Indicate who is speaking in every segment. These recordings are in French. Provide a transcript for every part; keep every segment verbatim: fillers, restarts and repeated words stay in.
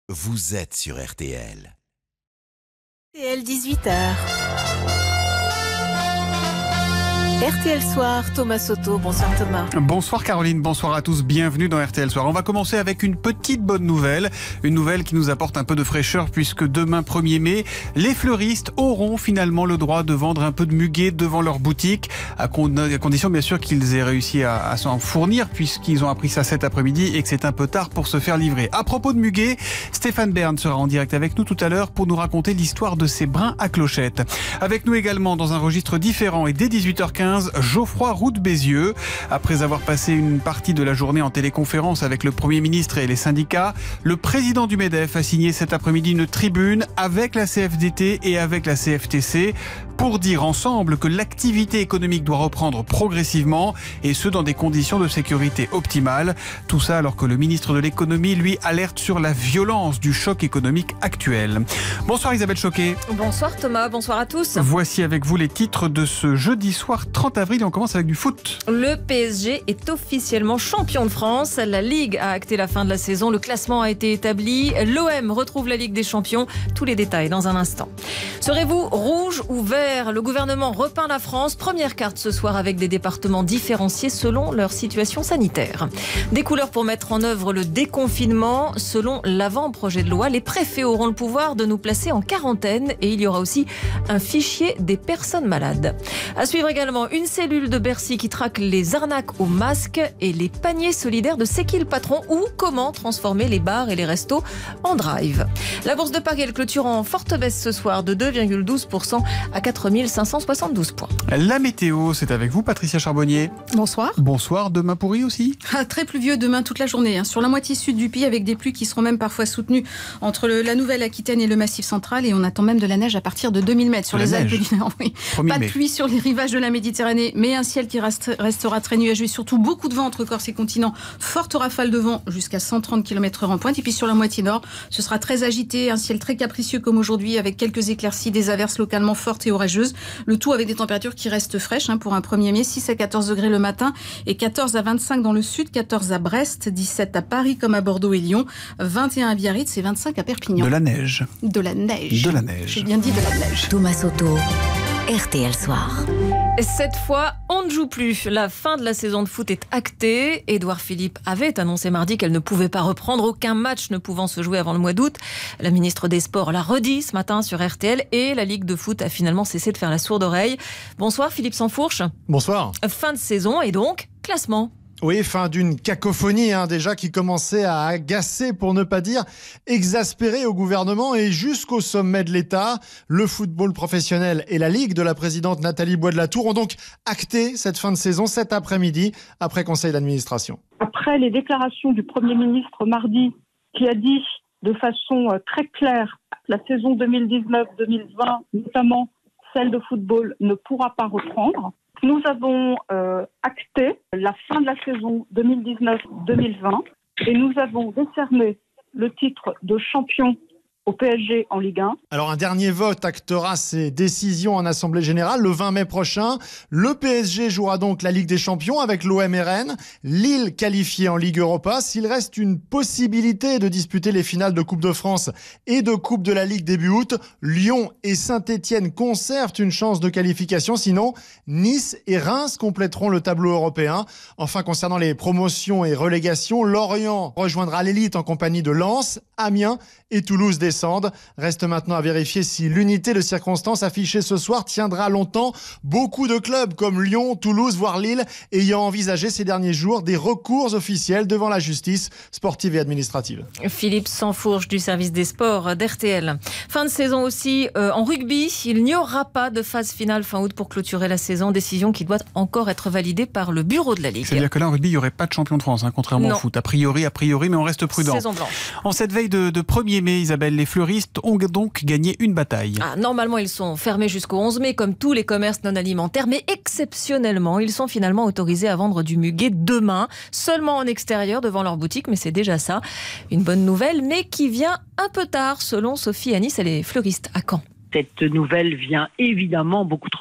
Speaker 1: vous êtes sur R T L.
Speaker 2: R T L dix-huit heures. R T L Soir, Thomas Soto. Bonsoir Thomas.
Speaker 3: Bonsoir Caroline, bonsoir à tous, bienvenue dans R T L Soir. On va commencer avec une petite bonne nouvelle, une nouvelle qui nous apporte un peu de fraîcheur puisque demain premier mai, les fleuristes auront finalement le droit de vendre un peu de muguet devant leur boutique, à condition bien sûr qu'ils aient réussi à, à s'en fournir puisqu'ils ont appris ça cet après-midi et que c'est un peu tard pour se faire livrer. À propos de muguet, Stéphane Bern sera en direct avec nous tout à l'heure pour nous raconter l'histoire de ces brins à clochettes. Avec nous également dans un registre différent et dès dix-huit heures quinze, Geoffroy Roux de Bézieux. Après avoir passé une partie de la journée en téléconférence avec le Premier ministre et les syndicats, le président du MEDEF a signé cet après-midi une tribune avec la C F D T et avec la C F T C pour dire ensemble que l'activité économique doit reprendre progressivement et ce dans des conditions de sécurité optimales. Tout ça alors que le ministre de l'économie, lui, alerte sur la violence du choc économique actuel. Bonsoir Isabelle Choquet.
Speaker 4: Bonsoir Thomas, bonsoir à tous.
Speaker 3: Voici avec vous les titres de ce jeudi soir trente avril et on commence avec du foot.
Speaker 4: Le P S G est officiellement champion de France. La Ligue a acté la fin de la saison. Le classement a été établi. L'O M retrouve la Ligue des Champions. Tous les détails dans un instant. Serez-vous rouge ou vert ? Le gouvernement repeint la France. Première carte ce soir avec des départements différenciés selon leur situation sanitaire. Des couleurs pour mettre en œuvre le déconfinement. Selon l'avant-projet de loi, les préfets auront le pouvoir de nous placer en quarantaine et il y aura aussi un fichier des personnes malades. À suivre également une cellule de Bercy qui traque les arnaques aux masques et les paniers solidaires de C'est qui le patron ou comment transformer les bars et les restos en drive. La bourse de Paris elle clôture en forte baisse ce soir de deux virgule douze pour cent à quatre mille cinq cent soixante-douze points.
Speaker 3: La météo, c'est avec vous Patricia Charbonnier.
Speaker 5: Bonsoir.
Speaker 3: Bonsoir, demain pourri aussi
Speaker 5: ah, Très pluvieux demain toute la journée, hein, sur la moitié sud du pays avec des pluies qui seront même parfois soutenues entre le, la Nouvelle-Aquitaine et le Massif central et on attend même de la neige à partir de deux mille mètres sur
Speaker 3: de
Speaker 5: les
Speaker 3: Alpes
Speaker 5: du Nord. Oui. Pas de pluie sur les rivages de la Méditerranée, mais un ciel qui reste, restera très nuageux et surtout beaucoup de vent entre Corse et continent. Forte rafale de vent jusqu'à cent trente kilomètres heure en pointe. Et puis sur la moitié nord, ce sera très agité, un ciel très capricieux comme aujourd'hui avec quelques éclaircies, des averses localement fortes et orageuses. Le tout avec des températures qui restent fraîches hein, pour un premier mai, six à quatorze degrés le matin et quatorze à vingt-cinq dans le sud, quatorze à Brest, dix-sept à Paris comme à Bordeaux et Lyon, vingt et un à Biarritz et vingt-cinq à Perpignan.
Speaker 3: De la neige.
Speaker 5: De la neige.
Speaker 3: De la neige.
Speaker 5: J'ai bien dit de la neige.
Speaker 2: Thomas Soto, R T L Soir.
Speaker 4: Cette fois, on ne joue plus. La fin de la saison de foot est actée. Édouard Philippe avait annoncé mardi qu'elle ne pouvait pas reprendre, aucun match ne pouvant se jouer avant le mois d'août. La ministre des Sports l'a redit ce matin sur R T L et la Ligue de foot a finalement cessé de faire la sourde oreille. Bonsoir Philippe Sansfourche.
Speaker 6: Bonsoir.
Speaker 4: Fin de saison et donc classement.
Speaker 6: Oui, fin d'une cacophonie hein, déjà qui commençait à agacer, pour ne pas dire exaspérer au gouvernement et jusqu'au sommet de l'État. Le football professionnel et la Ligue de la présidente Nathalie Bois de la Tour ont donc acté cette fin de saison cet après-midi, après conseil d'administration.
Speaker 7: Après les déclarations du Premier ministre mardi qui a dit de façon très claire la saison deux mille dix-neuf deux mille vingt, notamment celle de football, ne pourra pas reprendre. Nous avons euh, acté la fin de la saison deux mille dix-neuf deux mille vingt et nous avons décerné le titre de champion au P S G en Ligue un.
Speaker 6: Alors un dernier vote actera ses décisions en Assemblée Générale le vingt mai prochain. Le P S G jouera donc la Ligue des Champions avec l'O M R N. Lille qualifiée en Ligue Europa. S'il reste une possibilité de disputer les finales de Coupe de France et de Coupe de la Ligue début août, Lyon et Saint-Etienne conservent une chance de qualification. Sinon, Nice et Reims compléteront le tableau européen. Enfin, concernant les promotions et relégations, Lorient rejoindra l'élite en compagnie de Lens, Amiens et Toulouse descendent. Reste maintenant à vérifier si l'unité de circonstances affichée ce soir tiendra longtemps. Beaucoup de clubs comme Lyon, Toulouse, voire Lille ayant envisagé ces derniers jours des recours officiels devant la justice sportive et administrative.
Speaker 4: Philippe Sansfourche du service des sports d'R T L. Fin de saison aussi euh, en rugby. Il n'y aura pas de phase finale fin août pour clôturer la saison. Décision qui doit encore être validée par le bureau de la Ligue.
Speaker 3: C'est-à-dire que là en rugby il n'y aurait pas de champion de France, hein, contrairement
Speaker 4: non.
Speaker 3: au foot. A priori, a priori, mais on reste prudent.
Speaker 4: Saison blanche.
Speaker 3: En cette veille de, de premier mai, Isabelle, les fleuristes ont donc gagné une bataille.
Speaker 4: Ah, normalement, ils sont fermés jusqu'au onze mai, comme tous les commerces non alimentaires, mais exceptionnellement, ils sont finalement autorisés à vendre du muguet demain, seulement en extérieur devant leur boutique, mais c'est déjà ça. Une bonne nouvelle, mais qui vient un peu tard, selon Sophie Anis, elle est fleuriste à Caen.
Speaker 8: Cette nouvelle vient évidemment beaucoup trop tard.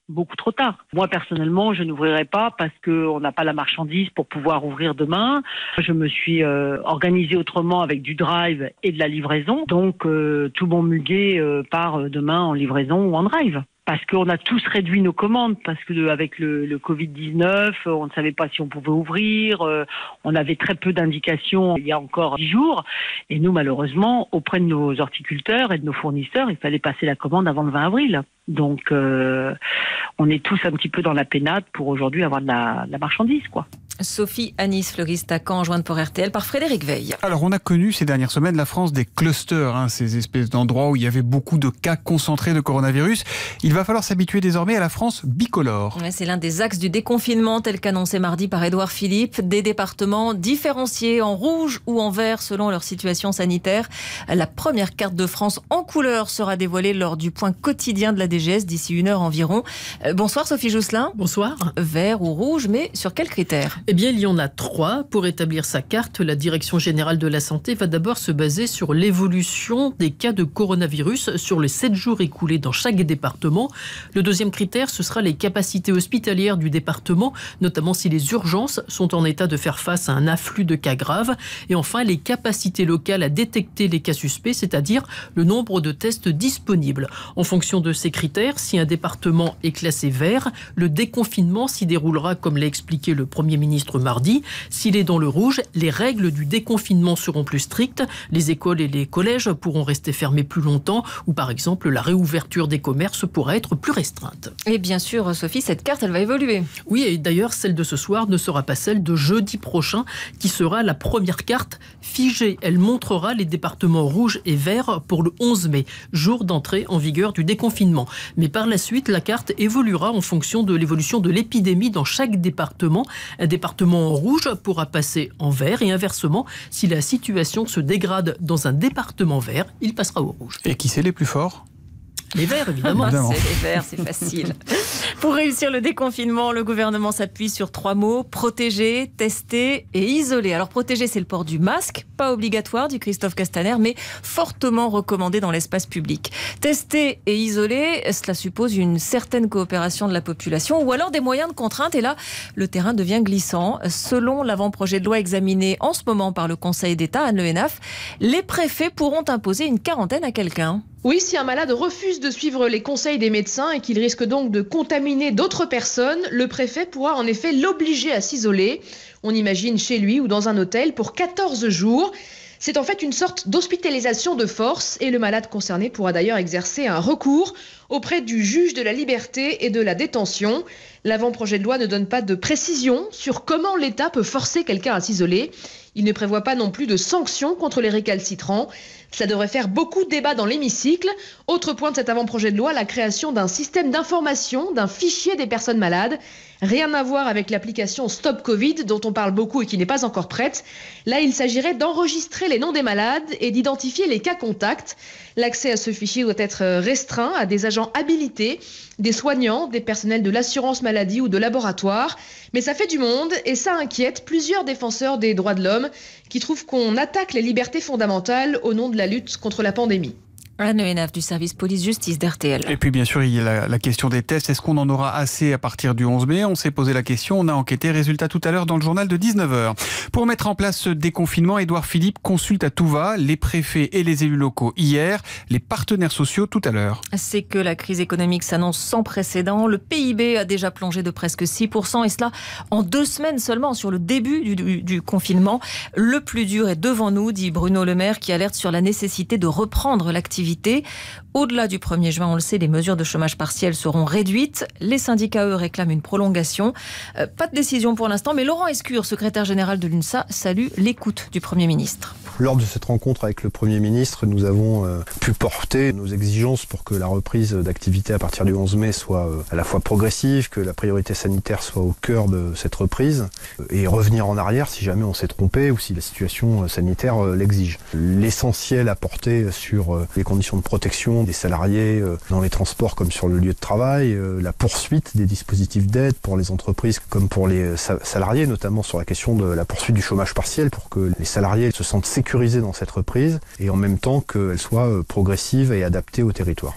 Speaker 8: beaucoup trop tard. Moi, personnellement, je n'ouvrirai pas parce qu'on n'a pas la marchandise pour pouvoir ouvrir demain. Je me suis euh, organisée autrement avec du drive et de la livraison. Donc, euh, tout mon muguet euh, part demain en livraison ou en drive. Parce qu'on a tous réduit nos commandes, parce que avec le, le covid dix-neuf, on ne savait pas si on pouvait ouvrir, euh, on avait très peu d'indications il y a encore dix jours, et nous malheureusement, auprès de nos horticulteurs et de nos fournisseurs, il fallait passer la commande avant le vingt avril. Donc euh, on est tous un petit peu dans la pénade pour aujourd'hui avoir de la, de la marchandise, quoi.
Speaker 4: Sophie Anis, fleuriste à Caen, jointe pour R T L par Frédéric Veil.
Speaker 3: Alors on a connu ces dernières semaines la France des clusters, hein, ces espèces d'endroits où il y avait beaucoup de cas concentrés de coronavirus. Il va falloir s'habituer désormais à la France bicolore.
Speaker 4: Ouais, c'est l'un des axes du déconfinement tel qu'annoncé mardi par Édouard Philippe. Des départements différenciés en rouge ou en vert selon leur situation sanitaire. La première carte de France en couleur sera dévoilée lors du point quotidien de la D G S d'ici une heure environ. Euh, bonsoir Sophie Jousselin.
Speaker 9: Bonsoir.
Speaker 4: Vert ou rouge, mais sur quels critères ?
Speaker 9: Eh bien, il y en a trois. Pour établir sa carte, la Direction générale de la santé va d'abord se baser sur l'évolution des cas de coronavirus sur les sept jours écoulés dans chaque département. Le deuxième critère, ce sera les capacités hospitalières du département, notamment si les urgences sont en état de faire face à un afflux de cas graves. Et enfin, les capacités locales à détecter les cas suspects, c'est-à-dire le nombre de tests disponibles. En fonction de ces critères, si un département est classé vert, le déconfinement s'y déroulera comme l'a expliqué le Premier ministre mardi. S'il est dans le rouge, les règles du déconfinement seront plus strictes. Les écoles et les collèges pourront rester fermés plus longtemps ou par exemple la réouverture des commerces pourra être plus restreinte.
Speaker 4: Et bien sûr, Sophie, cette carte, elle va évoluer.
Speaker 9: Oui, et d'ailleurs, celle de ce soir ne sera pas celle de jeudi prochain qui sera la première carte figée. Elle montrera les départements rouges et verts pour le onze mai, jour d'entrée en vigueur du déconfinement. Mais par la suite, la carte évoluera en fonction de l'évolution de l'épidémie dans chaque département. Un département en rouge pourra passer en vert et inversement, si la situation se dégrade dans un département vert, il passera au rouge.
Speaker 3: Et qui c'est les plus forts ?
Speaker 9: Les verts, évidemment.
Speaker 4: Ah, c'est les verts, c'est facile. Pour réussir le déconfinement, le gouvernement s'appuie sur trois mots: protéger, tester et isoler. Alors protéger, c'est le port du masque, pas obligatoire, dit Christophe Castaner, mais fortement recommandé dans l'espace public. Tester et isoler, cela suppose une certaine coopération de la population ou alors des moyens de contrainte. Et là, le terrain devient glissant. Selon l'avant-projet de loi examiné en ce moment par le Conseil d'État, Anne Le Hénaff, les préfets pourront imposer une quarantaine à quelqu'un.
Speaker 10: Oui, si un malade refuse de suivre les conseils des médecins et qu'il risque donc de contaminer d'autres personnes, le préfet pourra en effet l'obliger à s'isoler. On imagine chez lui ou dans un hôtel pour quatorze jours. C'est en fait une sorte d'hospitalisation de force et le malade concerné pourra d'ailleurs exercer un recours auprès du juge de la liberté et de la détention. L'avant-projet de loi ne donne pas de précision sur comment l'État peut forcer quelqu'un à s'isoler. Il ne prévoit pas non plus de sanctions contre les récalcitrants. Ça devrait faire beaucoup de débats dans l'hémicycle. Autre point de cet avant-projet de loi, la création d'un système d'information, d'un fichier des personnes malades. Rien à voir avec l'application Stop Covid dont on parle beaucoup et qui n'est pas encore prête. Là, il s'agirait d'enregistrer les noms des malades et d'identifier les cas contacts. L'accès à ce fichier doit être restreint à des agents habilités, des soignants, des personnels de l'assurance maladie ou de laboratoire. Mais ça fait du monde et ça inquiète plusieurs défenseurs des droits de l'homme qui trouvent qu'on attaque les libertés fondamentales au nom de la lutte contre la pandémie.
Speaker 4: Anne Le Hénaff du service police-justice d'R T L.
Speaker 3: Et puis bien sûr, il y a la, la question des tests. Est-ce qu'on en aura assez à partir du onze mai ? On s'est posé la question, on a enquêté. Résultat tout à l'heure dans le journal de dix-neuf heures. Pour mettre en place ce déconfinement, Édouard Philippe consulte à tout va les préfets et les élus locaux hier, les partenaires sociaux tout à l'heure.
Speaker 4: C'est que la crise économique s'annonce sans précédent. Le P I B a déjà plongé de presque six pour cent et cela en deux semaines seulement sur le début du, du, du confinement. Le plus dur est devant nous, dit Bruno Le Maire qui alerte sur la nécessité de reprendre l'activité. Au-delà du premier juin, on le sait, les mesures de chômage partiel seront réduites. Les syndicats, eux, réclament une prolongation. Euh, pas de décision pour l'instant, mais Laurent Escure, secrétaire général de l'UNSA, salue l'écoute du Premier ministre.
Speaker 11: Lors de cette rencontre avec le Premier ministre, nous avons euh, pu porter nos exigences pour que la reprise d'activité à partir du onze mai soit euh, à la fois progressive, que la priorité sanitaire soit au cœur de cette reprise, euh, et revenir en arrière si jamais on s'est trompé ou si la situation euh, sanitaire euh, l'exige. L'essentiel à porter sur euh, les conditions de protection des salariés euh, dans les transports comme sur le lieu de travail, euh, la poursuite des dispositifs d'aide pour les entreprises comme pour les sa- salariés, notamment sur la question de la poursuite du chômage partiel pour que les salariés se sentent sécurisés dans cette reprise et en même temps qu'elle soit progressive et adaptée au territoire.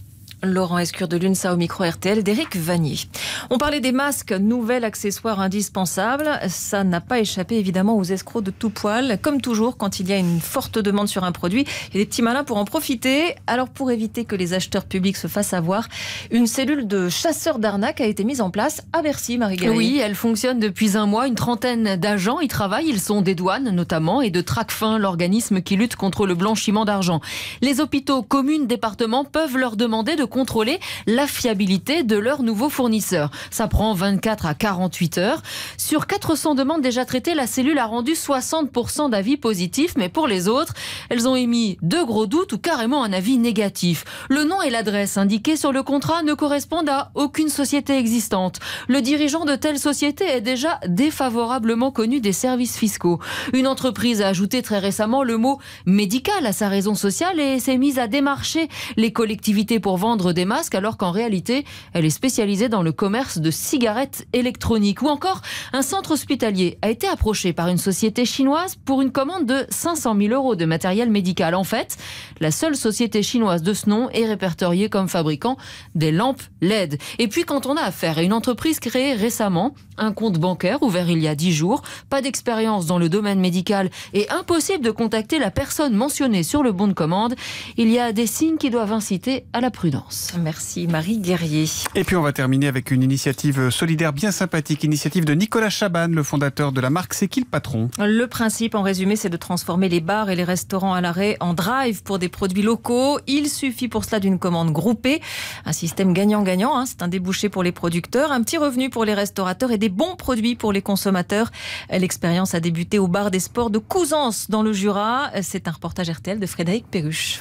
Speaker 4: Laurent Escure de l'UNSA au micro R T L d'Éric Vanier. On parlait des masques, nouvel accessoire indispensable. Ça n'a pas échappé évidemment aux escrocs de tout poil. Comme toujours, quand il y a une forte demande sur un produit, il y a des petits malins pour en profiter. Alors pour éviter que les acheteurs publics se fassent avoir, une cellule de chasseurs d'arnaques a été mise en place à Bercy, Marie-Galerie.
Speaker 12: Oui, elle fonctionne depuis un mois. Une trentaine d'agents y travaillent. Ils sont des douanes notamment et de Tracfin, l'organisme qui lutte contre le blanchiment d'argent. Les hôpitaux, communes, départements peuvent leur demander de contrôler la fiabilité de leurs nouveaux fournisseurs. Ça prend vingt-quatre à quarante-huit heures. Sur quatre cents demandes déjà traitées, la cellule a rendu soixante pour cent d'avis positifs, mais pour les autres, elles ont émis de gros doutes ou carrément un avis négatif. Le nom et l'adresse indiqués sur le contrat ne correspondent à aucune société existante. Le dirigeant de telle société est déjà défavorablement connu des services fiscaux. Une entreprise a ajouté très récemment le mot médical à sa raison sociale et s'est mise à démarcher les collectivités pour vendre des masques alors qu'en réalité, elle est spécialisée dans le commerce de cigarettes électroniques. Ou encore, un centre hospitalier a été approché par une société chinoise pour une commande de cinq cent mille euros de matériel médical. En fait, la seule société chinoise de ce nom est répertoriée comme fabricant des lampes L E D. Et puis, quand on a affaire à une entreprise créée récemment, un compte bancaire ouvert il y a dix jours, pas d'expérience dans le domaine médical et impossible de contacter la personne mentionnée sur le bon de commande, il y a des signes qui doivent inciter à la prudence.
Speaker 4: Merci Marie Guerrier.
Speaker 3: Et puis on va terminer avec une initiative solidaire bien sympathique, initiative de Nicolas Chaban, le fondateur de la marque C'est qui le patron ?
Speaker 4: Le principe en résumé, c'est de transformer les bars et les restaurants à l'arrêt en drive pour des produits locaux. Il suffit pour cela d'une commande groupée, un système gagnant-gagnant, hein, c'est un débouché pour les producteurs, un petit revenu pour les restaurateurs et des bons produits pour les consommateurs. L'expérience a débuté au bar des sports de Couzance dans le Jura. C'est un reportage R T L de Frédéric Perruche.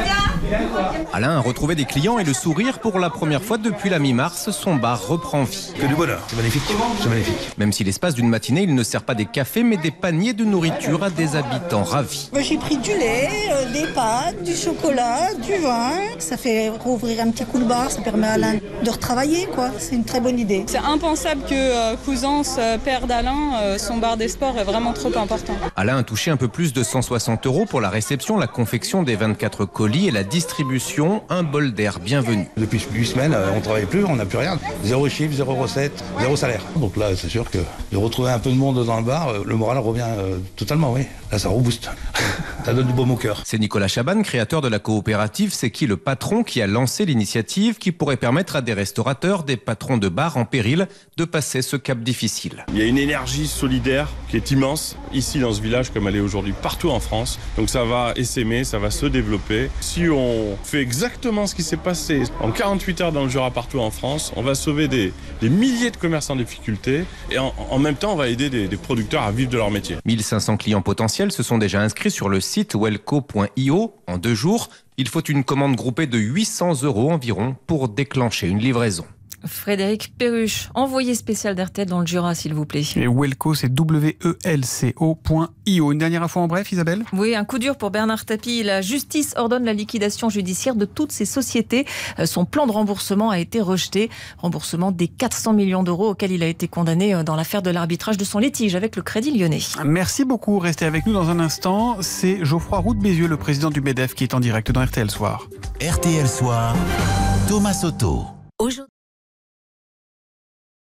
Speaker 13: Alain a retrouvé des clients et le sourire pour la première fois depuis la mi-mars. Son bar reprend vie.
Speaker 14: Que du bonheur, c'est magnifique, c'est magnifique.
Speaker 13: Même si l'espace d'une matinée, il ne sert pas des cafés, mais des paniers de nourriture à des habitants ravis.
Speaker 15: J'ai pris du lait, euh, des pâtes, du chocolat, du vin. Ça fait rouvrir un petit coup le bar, ça permet à Alain de retravailler, quoi. C'est une très bonne idée.
Speaker 16: C'est impensable que euh, Couzance euh, perde Alain. Euh, son bar des sports est vraiment trop important.
Speaker 13: Alain a touché un peu plus de cent soixante euros pour la réception, la confection des vingt-quatre colis et la distribution. Un bol d'air bienvenu.
Speaker 14: Depuis huit semaines, on ne travaille plus, on n'a plus rien. Zéro chiffre, zéro recette, zéro salaire. Donc là, c'est sûr que de retrouver un peu de monde dans le bar, le moral revient euh, totalement, oui. Là, ça rebooste. Ça donne du baume au cœur.
Speaker 13: C'est Nicolas Chaban, créateur de la coopérative C'est qui le patron, qui a lancé l'initiative qui pourrait permettre à des restaurateurs, des patrons de bars en péril, de passer ce cap difficile.
Speaker 17: Il y a une énergie solidaire qui est immense ici dans ce village comme elle est aujourd'hui partout en France. Donc ça va essaimer, ça va se développer. Si on fait exactement ce qui s'est passé en quarante-huit heures dans le Jura partout en France, on va sauver des, des milliers de commerçants en difficulté et en, en même temps on va aider des, des producteurs à vivre de leur métier.
Speaker 13: mille cinq cents clients potentiels se sont déjà inscrits sur le site welco point i o en deux jours. Il faut une commande groupée de huit cents euros environ pour déclencher une livraison.
Speaker 4: Frédéric Perruche, envoyé spécial d'R T L dans le Jura, s'il vous plaît.
Speaker 3: Et Welco, c'est W E L C O point I O. Une dernière info en bref, Isabelle ?
Speaker 4: Oui, un coup dur pour Bernard Tapie. La justice ordonne la liquidation judiciaire de toutes ces sociétés. Son plan de remboursement a été rejeté. Remboursement des quatre cents millions d'euros auxquels il a été condamné dans l'affaire de l'arbitrage de son litige avec le Crédit Lyonnais.
Speaker 3: Merci beaucoup. Restez avec nous dans un instant. C'est Geoffroy Roux de Bézieux, le président du MEDEF, qui est en direct dans R T L Soir.
Speaker 1: R T L Soir, Thomas Soto.